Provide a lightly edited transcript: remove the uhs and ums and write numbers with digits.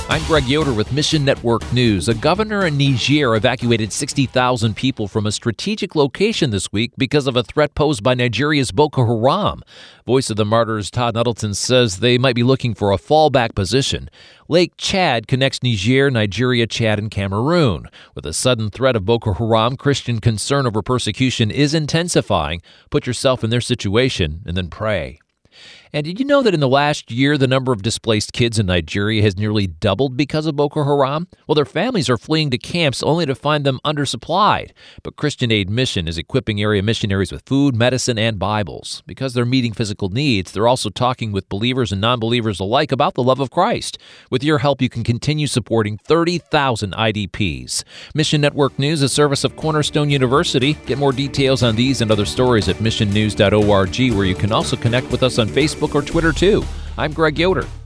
I'm Greg Yoder with Mission Network News. A governor in Niger evacuated 60,000 people from a strategic location this week because of a threat posed by Nigeria's Boko Haram. Voice of the Martyrs Todd Nuttleton says they might be looking for a fallback position. Lake Chad connects Niger, Nigeria, Chad, and Cameroon. With a sudden threat of Boko Haram, Christian concern over persecution is intensifying. Put yourself in their situation and then pray. And did you know that in the last year, the number of displaced kids in Nigeria has nearly doubled because of Boko Haram? Well, their families are fleeing to camps only to find them undersupplied. But Christian Aid Mission is equipping area missionaries with food, medicine, and Bibles. Because they're meeting physical needs, they're also talking with believers and non-believers alike about the love of Christ. With your help, you can continue supporting 30,000 IDPs. Mission Network News, a service of Cornerstone University. Get more details on these and other stories at missionnews.org, where you can also connect with us on Facebook or Twitter, too. I'm Greg Yoder.